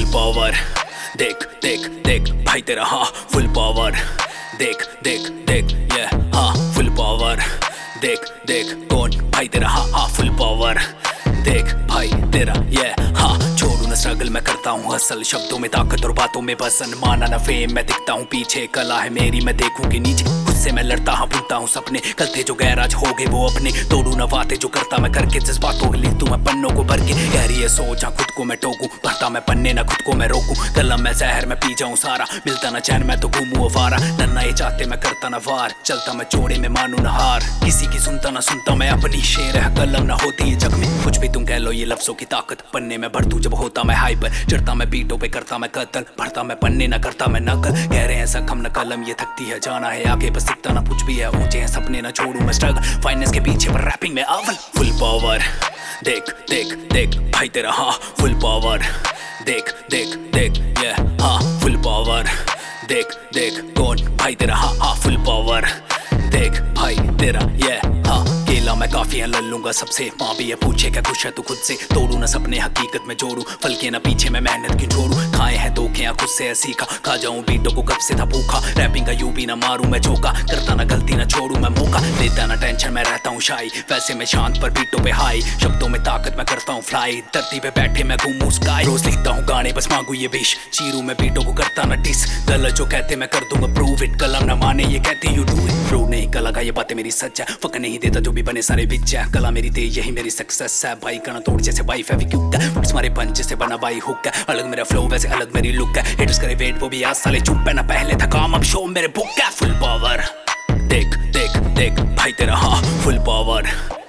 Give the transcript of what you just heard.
Power. देख देख देख भाई तेरा हाँ फुल पावर। देख देख देख ये हाँ फुल पावर। देख देख कौन भाई तेरा हाँ फुल पावर। देख भाई तेरा ये हाँ छोड़ू न स्ट्रगल मैं करता हूँ हसल। शब्दों में ताकत और बातों में वजन। माना न फेम मैं दिखता हूँ पीछे कला है मेरी मैं देखूं कि नीचे। खुद से मैं लड़ता हाँ भूलता हूँ सपने कल थे जो गैर आज हो गए वो अपने। तोड़ू न बातें जो करता मैं करके जज्बातों लिख दूं मैं पन्नों को भर के। गहरी है सोच हाँ खुद को मैं टोकूं भरता मैं पन्ने न खुद को मैं रोकूं। कलम मैं जहर मैं पी जाऊं सारा मिलता न चैन मैं तो घूमूं अवारा। नन्ना ये चाहते मैं करता न वार चलता मैं चोड़े में मानू न हार। किसी की सुनता न सुनता मैं अपनी शेर है कलम न होती है जग में। कुछ भी तुम कह लो ये लफ्जों की ताकत पन्ने में भर दूं जब होता मैं हाइपर। चढ़ता मैं बीटों पे करता मैं कत्ल भरता मैं पन्ने न करता मैं नकल। कह रहे हैं जख्म न कलम ये थकती है जाना है आगे बस दिखता ना कुछ भी है ऊंचे हैं सपने न छोड़ू मैं स्ट्रगल। फाइनेंस के पीछे पर रैपिंग में अव्वल फुल पावर। देख देख देख भाई तेरा हाँ फुल पावर। देख देख देख ये हाँ फुल पावर। देख देख कौन भाई तेरा हाँ फुल पावर। देख भाई तेरा ये हाँ केला मैं काफी है लूंगा सबसे। माँ भी है पूछे क्या कुछ है तू खुद से। तोड़ू न सपने हकीकत में जोड़ू फल के न पीछे मैं मेहनत क्यों छोड़ू। खाए हैं धोखे खुद से सीखा खा जाऊं बीटों को कब से था भूखा। रैपिंग का यूं भी ना मारूं मैं झोंका करता ना गलती ना छोड़ू मैं मौका। लेता ना टेंशन मैं रहता हूँ शाई वैसे मैं शांत पर बीटों पे हाई। शब्दों में ताकत मैं करता हूँ फ्लाई धरती पे बैठे मैं घूमूं स्काई। रोज लिखता हूँ गाने बस मांगू ये विश चीरू मैं बीटों को करता ना डिस। गलत जो कहते मैं कर दूंगा प्रूव इट कलम न माने ये कहते यू डू इट। प्रूव नहीं कला का ये बातें मेरी सच है फक नहीं देता जो भी बने सारे बिच है। कला मेरी तेज यही मेरी सक्सेस है भाई कना तोड़ जैसे भाई फेविक्विक है। फुट्स मारे पंच से बना भाई हुक है अलग मेरा फ्लो वैसे अलग मेरी लुक है। हिटर्स करे वेट वो भी आज साले चुप है ना पहले था काम अब शो मेरे बुक है फुल पावर। देख देख देख भाई तेरा हाँ फुल पावर।